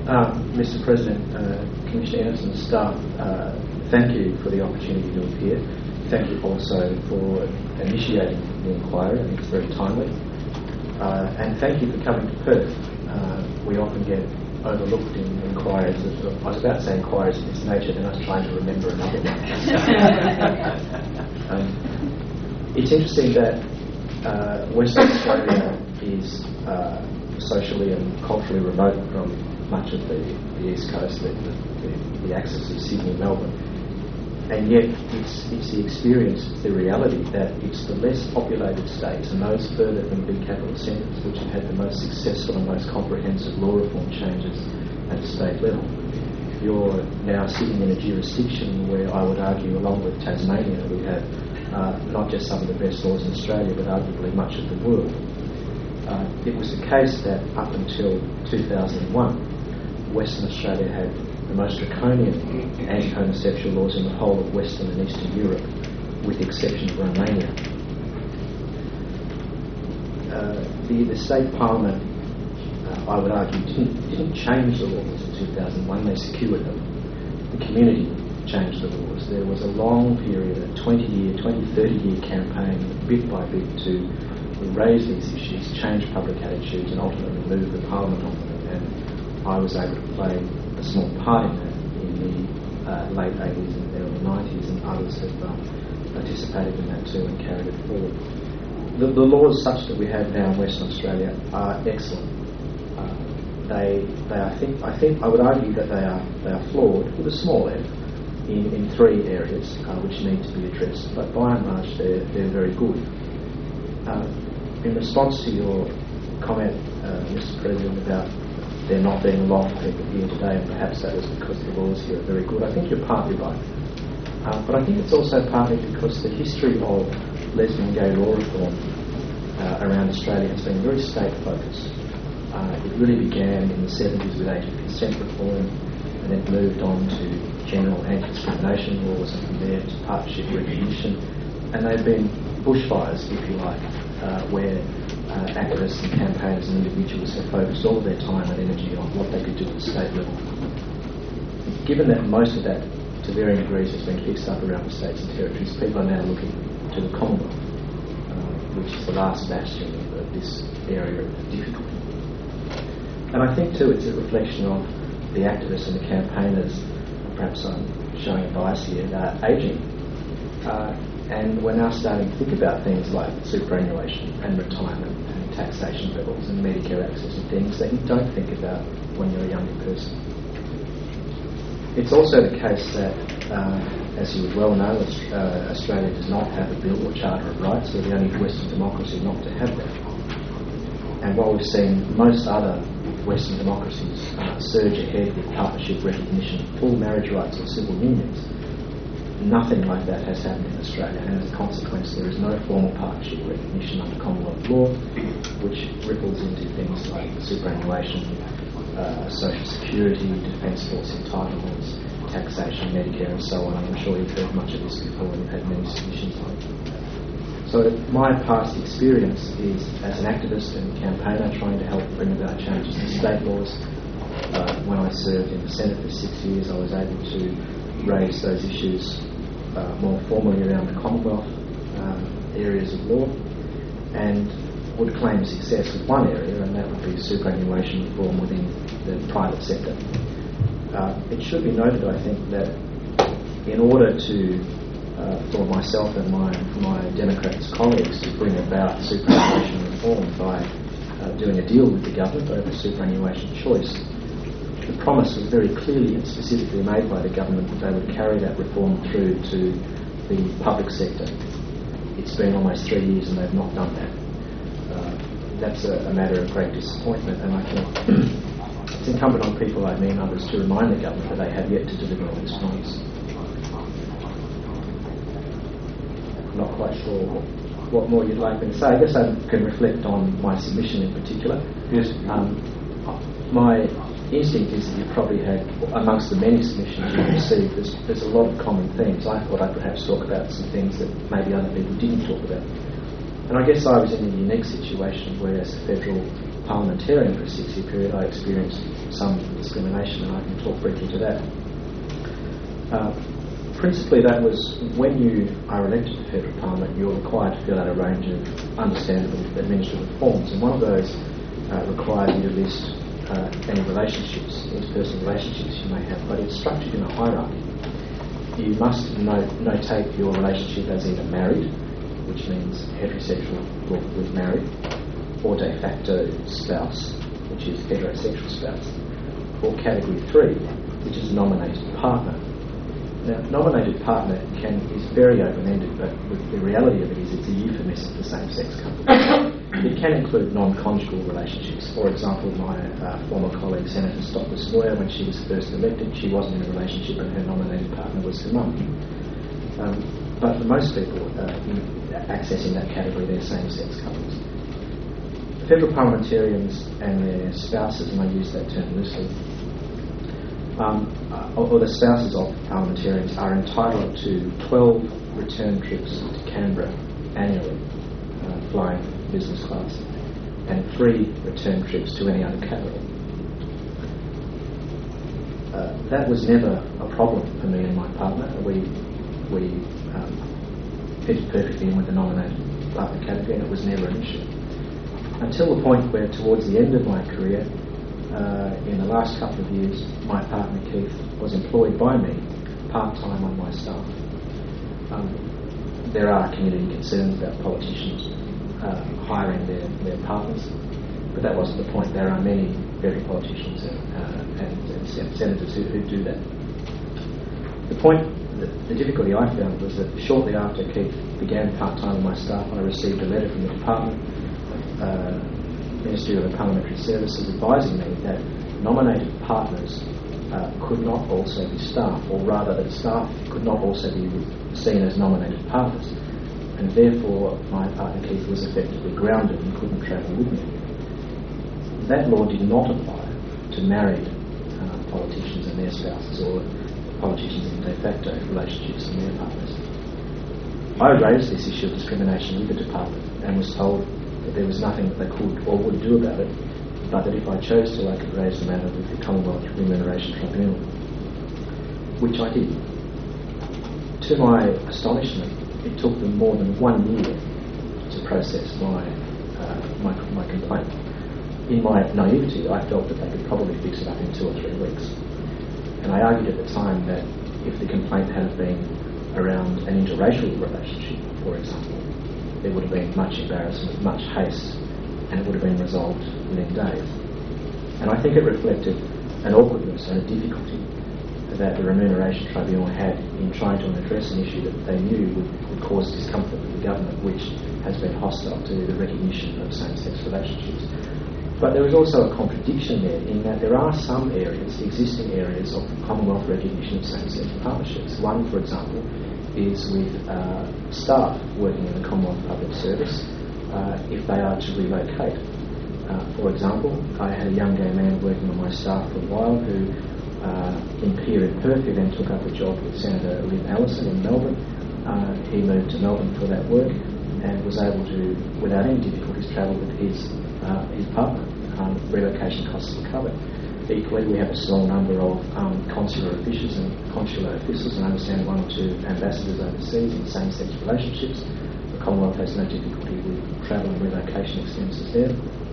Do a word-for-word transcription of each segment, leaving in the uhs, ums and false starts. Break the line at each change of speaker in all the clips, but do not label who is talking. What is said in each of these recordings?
Um, Mister President, uh, Commissioner Anderson, staff, uh, thank you for the opportunity to appear. Thank you also for initiating the inquiry. I think it's very timely. Uh, and thank you for coming to Perth. Uh, we often get overlooked in inquiries. Of, of, I was about to say inquiries of this nature, then I was trying to remember another one. um, it's interesting that uh, Western Australia is uh, socially and culturally remote from much of the, the East Coast, the, the, the axis of Sydney and Melbourne. And yet it's, it's the experience, it's the reality that it's the less populated states and those further from big capital centres which have had the most successful and most comprehensive law reform changes at the state level. You're now sitting in a jurisdiction where I would argue, along with Tasmania, we have uh, not just some of the best laws in Australia, but arguably much of the world. Uh, it was the case that up until two thousand one, Western Australia had the most draconian anti-homosexual laws in the whole of Western and Eastern Europe, with the exception of Romania. Uh, the, the state parliament, uh, I would argue, didn't, didn't change the laws in two thousand one, they secured them. The community changed the laws. There was a long period, a twenty-year, twenty, thirty-year campaign, bit by bit, to raise these issues, change public attitudes, and ultimately move the parliament on them. And I was able to play a small part in that in the uh, late eighties and early nineties, and others have uh, participated in that too and carried it forward. The, the laws such that we have now in Western Australia are excellent. Uh, they, they, I think, I think, I would argue that they are they are flawed with a small f in, in three areas uh, which need to be addressed. But by and large, they're they're very good. Uh, in response to your comment, uh, Mister President, about there not being a lot of people here today, and perhaps that was because the laws here are very good, I think you're partly right. Uh, but I think it's also partly because the history of lesbian gay law reform uh, around Australia has been very state-focused. Uh, it really began in the seventies with age of consent reform, and then moved on to general anti-discrimination laws, and from there to partnership recognition. And they've been bushfires, if you like, uh, where uh, activists and campaigners and individuals have focused all of their time and energy on what they could do at the state level. Given that most of that, to varying degrees, has been fixed up around the states and territories, people are now looking to the Commonwealth, uh, which is the last bastion of this area of difficulty. And I think too it's a reflection of the activists and the campaigners, perhaps I'm showing a bias here, uh, ageing. Uh, and we're now starting to think about things like superannuation and retirement and taxation levels and Medicare access and things that you don't think about when you're a younger person. It's also the case that, uh, as you would well know, uh, Australia does not have a bill or charter of rights. We're the only Western democracy not to have that. And while we've seen most other Western democracies uh, surge ahead with partnership recognition, full marriage rights or civil unions, nothing like that has happened in Australia, and as a consequence there is no formal partnership recognition under Commonwealth law, which ripples into things like superannuation, uh, social security, defence force entitlements, taxation, Medicare and so on. I'm sure you've heard much of this before and you've had many submissions on it. So my past experience is as an activist and campaigner trying to help bring about changes to state laws. Uh, when I served in the Senate for six years, I was able to raise those issues uh, more formally around the Commonwealth um, areas of law, and would claim success with one area, and that would be superannuation reform within the private sector. Uh, it should be noted, I think, that in order to Uh, for myself and my my Democrats colleagues to bring about superannuation reform by uh, doing a deal with the government over superannuation choice, the promise was very clearly and specifically made by the government that they would carry that reform through to the public sector. It's been almost three years and they've not done that. Uh, that's a, a matter of great disappointment, and I think it's incumbent on people like me and others to remind the government that they have yet to deliver on this promise. Not quite sure what, what more you'd like me to say. I guess I can reflect on my submission in particular.
Yes.
Um, my instinct is that you probably had, amongst the many submissions you've received, there's, there's a lot of common themes. I thought I'd perhaps talk about some things that maybe other people didn't talk about. And I guess I was in a unique situation where, as a federal parliamentarian for a six-year period, I experienced some discrimination, and I can talk briefly to that. Uh, principally, that was when you are elected to federal parliament, you're required to fill out a range of understandable administrative forms, and one of those uh, requires you to list uh, any relationships, interpersonal relationships you may have, but it's structured in a hierarchy. You must note, notate your relationship as either married, which means heterosexual with married, or de facto spouse, which is heterosexual spouse, or category three, which is nominated partner. Now, nominated partner can is very open-ended, but the reality of it is it's a euphemism for same-sex couples. It can include non-conjugal relationships. For example, my uh, former colleague, Senator Stockless Moyer, when she was first elected, she wasn't in a relationship and her nominated partner was her mum. Um, but for most people uh, in accessing that category, they're same-sex couples. Federal parliamentarians and their spouses, and I use that term loosely, um, or, or the spouses of parliamentarians are entitled to twelve return trips to Canberra annually, uh, flying business class, and three return trips to any other capital. Uh, that was never a problem for me and my partner. We we um, fitted perfectly in with the nominated partner category, and it was never an issue. Until the point where, towards the end of my career, uh, in the last couple of years, my partner Keith was employed by me part-time on my staff. Um, there are community concerns about politicians uh, hiring their, their partners, but that wasn't the point. There are many federal politicians and, uh, and, and senators who, who do that. The point, the, the difficulty I found was that shortly after Keith began part-time on my staff, I received a letter from the department, Uh, Ministry of Parliamentary Services, advising me that nominated partners uh, could not also be staff, or rather that staff could not also be seen as nominated partners, and therefore my partner Keith was effectively grounded and couldn't travel with me. That law did not apply to married uh, politicians and their spouses, or politicians in de facto relationships and their partners. I raised this issue of discrimination with the department and was told that there was nothing that they could or would do about it, but that if I chose to, I could raise the matter with the Commonwealth Remuneration Tribunal, which I did. To my astonishment, it took them more than one year to process my, uh, my, my complaint. In my naivety, I felt that they could probably fix it up in two or three weeks. And I argued at the time that if the complaint had been around an interracial relationship, for example, there would have been much embarrassment, much haste, and it would have been resolved within days. And I think it reflected an awkwardness and a difficulty that the Remuneration Tribunal had in trying to address an issue that they knew would, would cause discomfort with the government, which has been hostile to the recognition of same-sex relationships. But there is also a contradiction there in that there are some areas, existing areas of Commonwealth recognition of same-sex partnerships. One, for example, is with uh, staff working in the Commonwealth Public Service uh, if they are to relocate. Uh, for example, I had a young gay man working on my staff for a while who, uh, in period perfect, then took up a job with Senator Lynn Allison in Melbourne. Uh, he moved to Melbourne for that work and was able to, without any difficulties, travel with his uh, his partner. Um, relocation costs were covered. Equally, we have a small number of um, consular officials and consular officials, and I understand one or two ambassadors overseas in same-sex relationships. The Commonwealth has no difficulty with travel and relocation expenses there.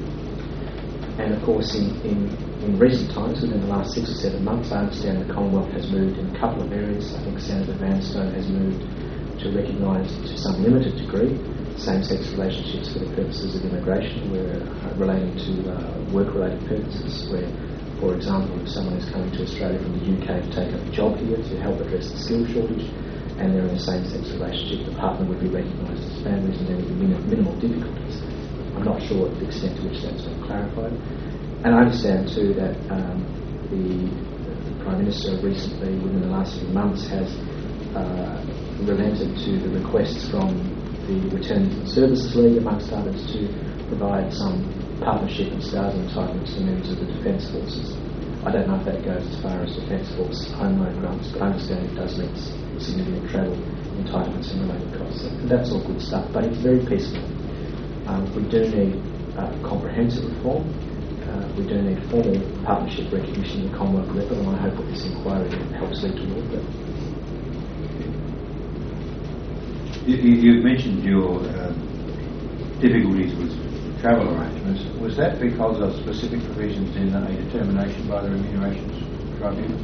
And of course, in, in, in recent times, within the last six or seven months, I understand the Commonwealth has moved in a couple of areas. I think Senator Vanstone has moved to recognise, to some limited degree, same-sex relationships for the purposes of immigration, where uh, relating to uh, work-related purposes, where, for example, if someone is coming to Australia from the U K to take up a job here to help address the skill shortage, and they're in a same-sex relationship, the partner would be recognised as families and there would be minim- minimal difficulties. I'm not sure the extent to which that's been clarified. And I understand too that um, the, the Prime Minister recently, within the last few months, has uh, relented to the requests from the Return Services League, amongst others, to provide some partnership and stars entitlements to members of the Defence Forces. I don't know if that goes as far as Defence Force home loan grants, but I understand it does mean significant travel entitlements and related costs. And that's all good stuff, but it's very piecemeal. Um, we do need uh, comprehensive reform. uh, we do need formal partnership recognition at the Commonwealth level, and I hope that this inquiry helps lead toward that.
You, you've mentioned your uh, difficulties with travel arrangements. Was that because of specific provisions in a determination by the Remunerations Tribunal?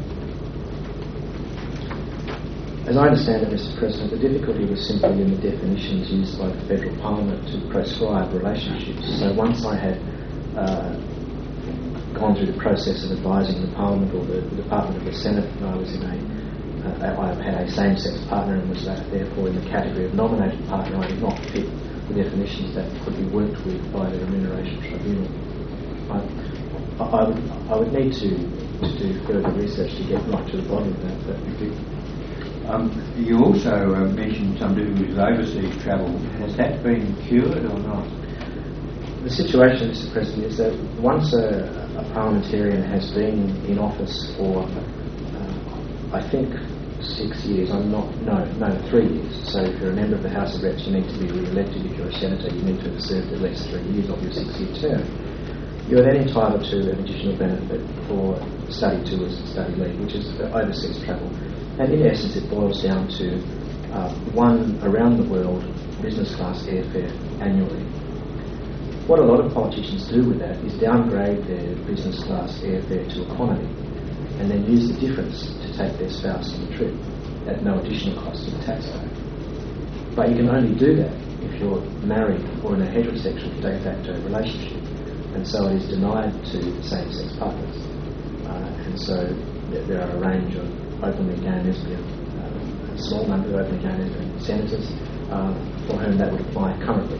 As I understand it, Mister President, the difficulty was simply in the definitions used by the Federal Parliament to prescribe relationships. So once I had uh, gone through the process of advising the Parliament or the, the Department of the Senate, and I was in a, uh, I had a same-sex partner and was therefore in the category of nominated partner, I did not fit the definitions that could be worked with by the Remuneration Tribunal. I, I, would, I would need to, to do further research to get right to the bottom of that. But
Um, you also uh, mentioned some difficulties with overseas travel. Has that been cured or not?
The situation, Mister President, is that once a, a parliamentarian has been in office for, uh, I think, six years, I'm not, no, no, three years. So if you're a member of the House of Reps, you need to be re-elected. If you're a senator, you need to have served at least three years of your six-year term. You are then entitled to an additional benefit for study tours and study leave, which is overseas travel. And in essence, it boils down to uh, one around the world business class airfare annually. What a lot of politicians do with that is downgrade their business class airfare to economy and then use the difference to take their spouse on the trip at no additional cost to the taxpayer. But you can only do that if you're married or in a heterosexual de facto relationship, and so it is denied to same-sex partners. Uh, and so th- there are a range of openly gay and lesbian, uh, a small number of openly gay and lesbian senators uh, for whom that would apply currently.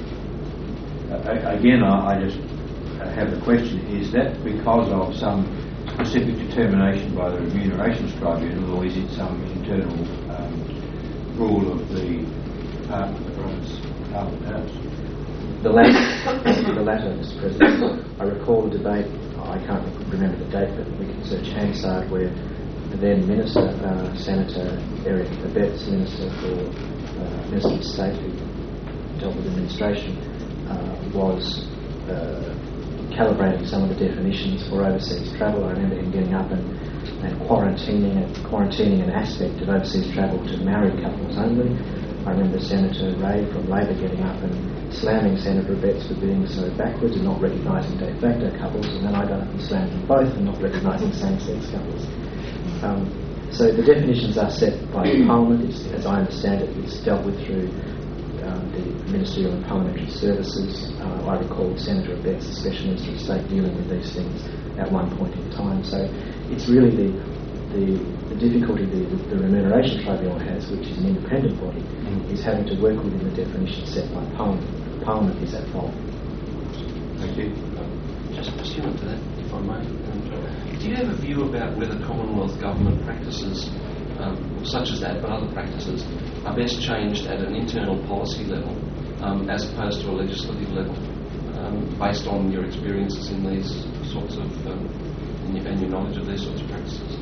Uh, again, I, I just have the question, is that because of some specific determination by the Remunerations Tribunal, or is it some internal um, rule of the Department that runs Parliament House?
The latter, the latter, Mister President. I recall a debate, I can't remember the date, but we can search Hansard, where the then Minister, uh, Senator Eric Abetz, Minister for uh, Minister of State, who dealt with administration, uh, was uh, calibrating some of the definitions for overseas travel. I remember him getting up and, and quarantining, quarantining an aspect of overseas travel to married couples only. I remember Senator Ray from Labor getting up and slamming Senator Abetz for being so backwards and not recognising de facto couples, and then I got up and slammed them both and not recognising same-sex couples. Um, so the definitions are set by the Parliament. It's, as I understand it, it's dealt with through um, the Ministerial and Parliamentary Services. Uh, I recall Senator Abetz, the Special Minister of State, dealing with these things at one point in time. So it's really the the, the difficulty the, the Remuneration Tribunal has, which is an independent body, mm. is having to work within the definition set by Parliament. Parliament is at fault.
Thank you.
Just pursuant to that, if I may. Do you have a view about whether Commonwealth government practices, um, such as that, but other practices, are best changed at an internal policy level um, as opposed to a legislative level, um, based on your experiences in these sorts of, um, and, your, and your knowledge of these sorts of practices?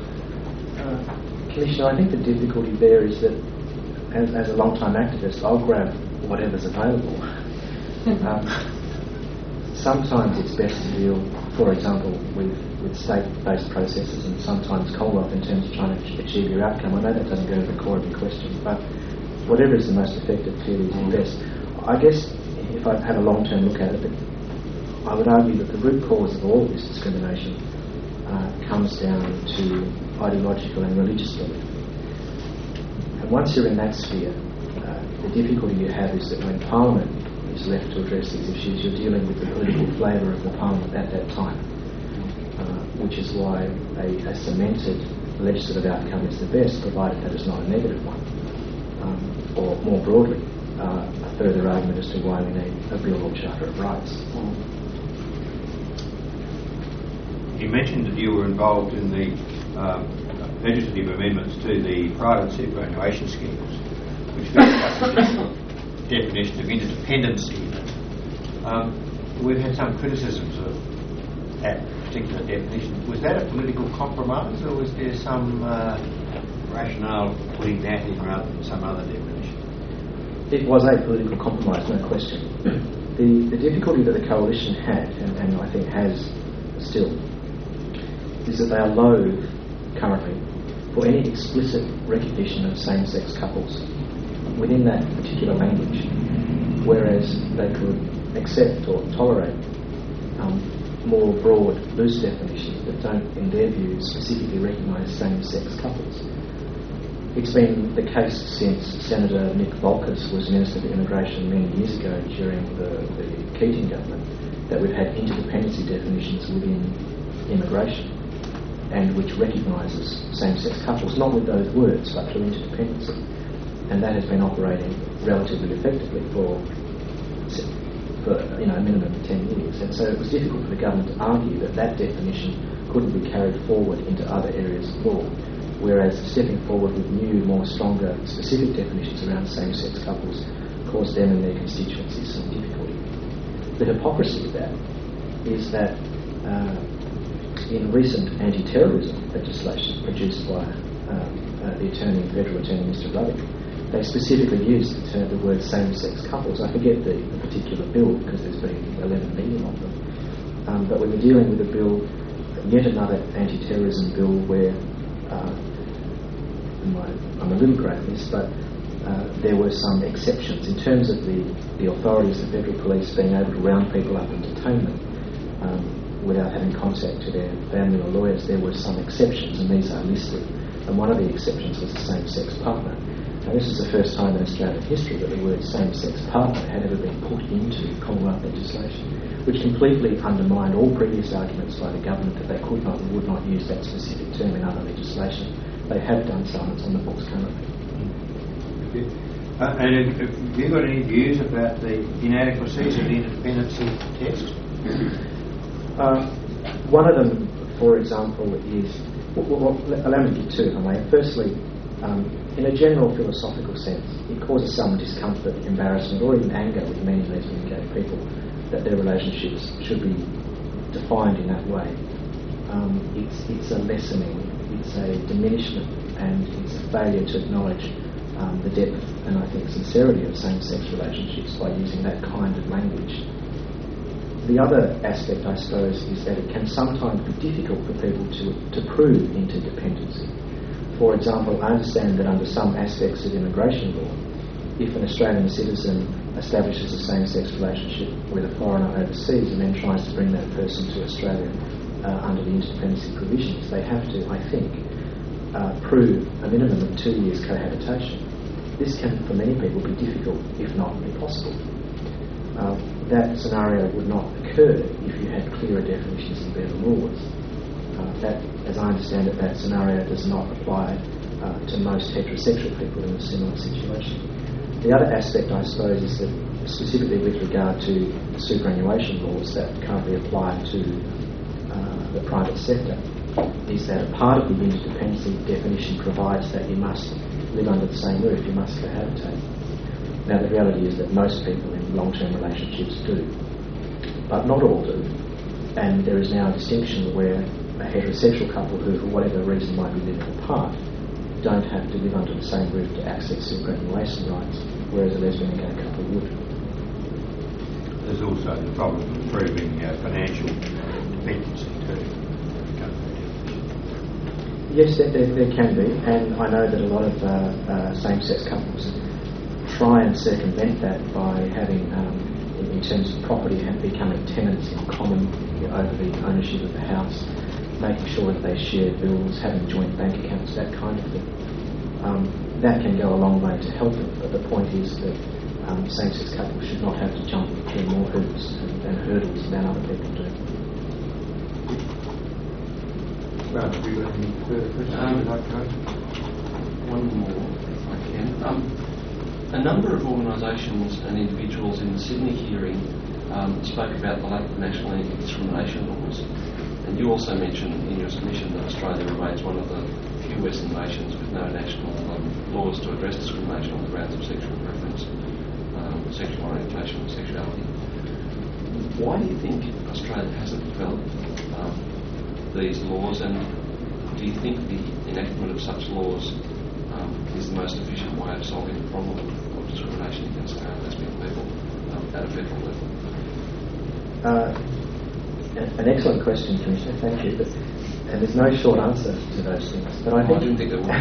Uh, Commissioner, I think the difficulty there is that, as, as a long-time activist, I'll grab whatever's available. um, sometimes it's best to deal, for example, with, with state-based processes, and sometimes Commonwealth in terms of trying to achieve your outcome. I know that doesn't go to the core of your question, but whatever is the most effective clearly is the best. I guess if I had a long-term look at it, I would argue that the root cause of all this discrimination uh, comes down to ideological and religious belief. And once you're in that sphere, uh, the difficulty you have is that when Parliament is left to address these issues, you're dealing with the political flavour of the Parliament at that time, uh, which is why a, a cemented legislative outcome is the best, provided that it's not a negative one. Um, or more broadly, uh, a further argument as to why we need a Bill or Charter of Rights.
You mentioned that you were involved in the um, legislative amendments to the private superannuation schemes, which has a definition of interdependency in it. Um, we've had some criticisms of that particular definition. Was that a political compromise, or was there some uh, rationale for putting that in rather than some other definition?
It was a political compromise, no question. the, the difficulty that the coalition had, and, and I think has still, is that they are loath currently for any explicit recognition of same-sex couples within that particular language, whereas they could accept or tolerate um, more broad, loose definitions that don't, in their view, specifically recognise same-sex couples. It's been the case since Senator Nick Volkers was Minister for Immigration many years ago during the, the Keating government, that we've had interdependency definitions within immigration, and which recognises same-sex couples, not with those words, but through interdependency. And that has been operating relatively effectively for, for you know, a minimum of ten years. And so it was difficult for the government to argue that that definition couldn't be carried forward into other areas of law, whereas stepping forward with new, more stronger, specific definitions around same-sex couples caused them and their constituencies some difficulty. The hypocrisy of that is that uh, in recent anti-terrorism legislation produced by um, uh, the Attorney, Federal Attorney, Mister Ruddock, they specifically used the, term, the word same-sex couples. I forget the, the particular bill because there's been eleven million of them. Um, but we were dealing with a bill, yet another anti-terrorism bill where, uh, my, I'm a little great at this, but uh, there were some exceptions in terms of the, the authorities, the federal police being able to round people up and detain them um, without having contact to their family or lawyers. There were some exceptions, and these are listed. And one of the exceptions was the same-sex partner. Now, this is the first time in Australian history that the word same-sex partner had ever been put into Commonwealth legislation, which completely undermined all previous arguments by the government that they could not and would not use that specific term in other legislation. They have done so, and it's on the books currently.
Uh, and have, have you got any views about the inadequacies of the interdependency test?
Uh, one of them, for example, is... Well, well, allow me to give two, if I may. Firstly, um, in a general philosophical sense, it causes some discomfort, embarrassment, or even anger with many lesbian and gay people that their relationships should be defined in that way. Um, it's, it's a lessening, it's a diminishment, and it's a failure to acknowledge um, the depth and, I think, sincerity of same-sex relationships by using that kind of language. The other aspect, I suppose, is that it can sometimes be difficult for people to, to prove interdependency. For example, I understand that under some aspects of immigration law, if an Australian citizen establishes a same-sex relationship with a foreigner overseas and then tries to bring that person to Australia uh, under the interdependency provisions, they have to, I think, uh, prove a minimum of two years cohabitation. This can, for many people, be difficult, if not impossible. Uh, that scenario would not occur if you had clearer definitions in better laws. Uh, that, as I understand it, that scenario does not apply uh, to most heterosexual people in a similar situation. The other aspect, I suppose, is that specifically with regard to superannuation laws that currently apply to uh, the private sector, is that a part of the interdependency definition provides that you must live under the same roof, you must cohabitate. Now, the reality is that most people in long-term relationships do, but not all do. And there is now a distinction where a heterosexual couple who, for whatever reason, might be living apart, don't have to live under the same roof to access superannuation rights, whereas a lesbian and gay couple would.
There's also the problem of proving uh, financial dependency too.
Yes, there, there, there can be, and I know that a lot of uh, uh, same-sex couples try and circumvent that by having, um, in, in terms of property, have becoming tenants in common, you know, over the ownership of the house, making sure that they share bills, having joint bank accounts, that kind of thing. Um, that can go a long way to help them, but the point is that um, same-sex couples should not have to jump through more hoops and, and hurdles than other people do.
Well, have you got any further questions um, you'd like to ask?
One more, if I can. Um, a number of organisations and individuals in the Sydney hearing um, spoke about the lack of national anti-discrimination laws. And you also mentioned in your submission that Australia remains one of the few Western nations with no national um, laws to address discrimination on the grounds of sexual preference, um, sexual orientation, and sexuality. Why do you think Australia hasn't developed um, these laws, and do you think the enactment of such laws um, is the most efficient way of solving the problem of, of discrimination against gay and lesbian people um, at a federal level?
Uh, An excellent question, Commissioner, thank you. But, and there's no short answer to those things. But I,
oh,
think
I didn't think there was.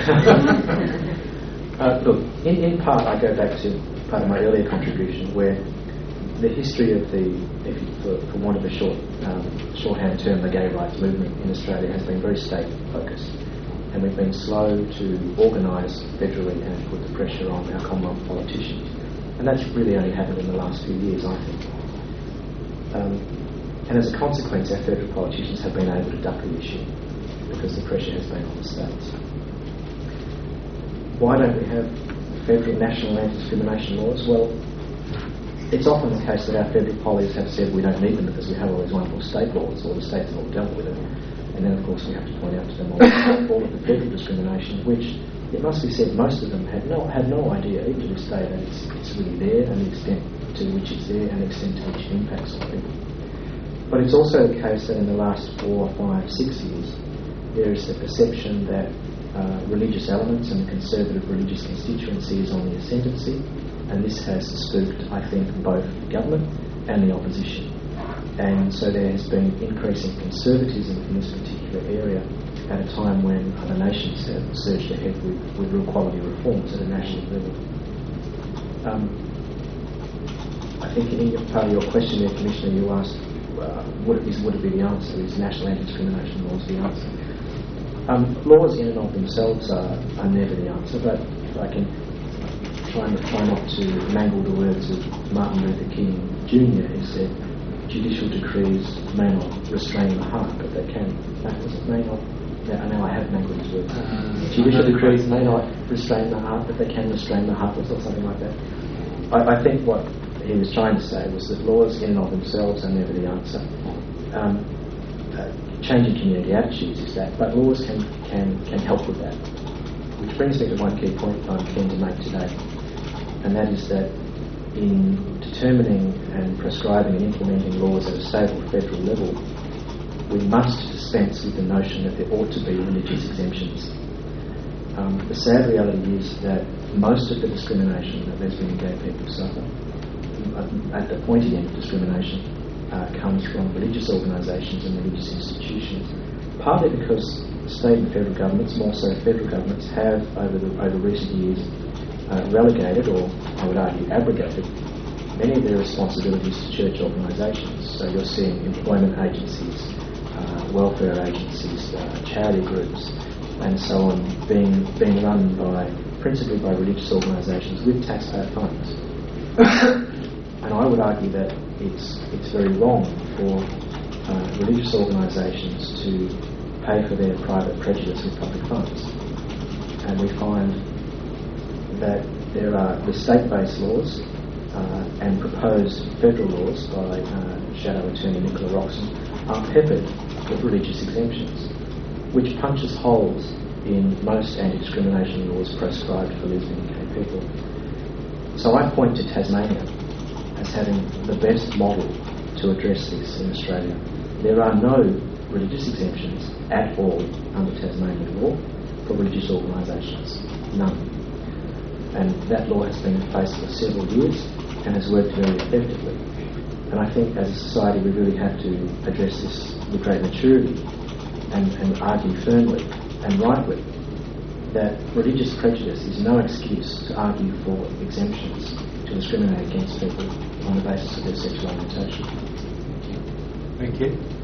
uh, look, in, in part, I go back to part of my earlier contribution where the history of the, if you, for, for want of a short um, shorthand term, the gay rights movement in Australia has been very state-focused. And we've been slow to organise federally and put the pressure on our Commonwealth politicians. And that's really only happened in the last few years, I think. Um, and as a consequence, our federal politicians have been able to duck the issue because the pressure has been on the states. Why don't we have federal national anti-discrimination laws? Well, it's often the case that our federal policies have said we don't need them because we have all these wonderful state laws, or the states have all dealt with it. And then, of course, we have to point out to them all, all of the federal discrimination, which, it must be said, most of them had no had no idea, even to this day, that it's, it's really there, and the extent to which it's there, and the extent to which it impacts on people. But it's also the case that in the last four, five, six years, there is the perception that uh, religious elements and the conservative religious constituency is on the ascendancy, and this has spooked, I think, both the government and the opposition. And so there has been increasing conservatism in this particular area at a time when other nations have surged ahead with, with real quality reforms at a national level. Um, I think in part of your question there, Commissioner, you asked, uh, would, it, is, would it be the answer? Is national anti-discrimination laws the answer? Um, laws in and of themselves are, are never the answer, but if I can try, and, try not to mangle the words of Martin Luther King Junior, who said, judicial decrees may not restrain the heart, but they can. No, was it may not? Yeah, now I have mangled his words. Uh, judicial decrees may not restrain the heart, but they can restrain the heart, or something like that. I, I think what he was trying to say was that laws in and of themselves are never the answer. Um, uh, changing community attitudes is that, but laws can, can, can help with that. Which brings me to one key point I'm keen to make today, and that is that in determining and prescribing and implementing laws at a stable federal level, we must dispense with the notion that there ought to be religious exemptions. Um, the sad reality is that most of the discrimination that lesbian and gay people suffer, uh, at the pointy end of discrimination, uh, comes from religious organisations and religious institutions, partly because state and federal governments, more so federal governments, have over, the, over recent years uh, relegated, or I would argue abrogated, many of their responsibilities to church organisations. So you're seeing employment agencies, uh, welfare agencies, uh, charity groups, and so on, being being run by principally by religious organisations with taxpayer funds. And I would argue that it's it's very wrong for uh, religious organisations to pay for their private prejudice with public funds. And we find that there are the state-based laws uh, and proposed federal laws by uh, Shadow Attorney Nicola Roxon are peppered with religious exemptions, which punches holes in most anti-discrimination laws prescribed for lesbian and gay people. So I point to Tasmania as having the best model to address this in Australia. There are no religious exemptions at all under Tasmanian law for religious organisations. None. And that law has been in place for several years and has worked very effectively. And I think as a society we really have to address this with great maturity and, and argue firmly and rightly that religious prejudice is no excuse to argue for exemptions to discriminate against people on the basis of their sexual orientation.
Thank you.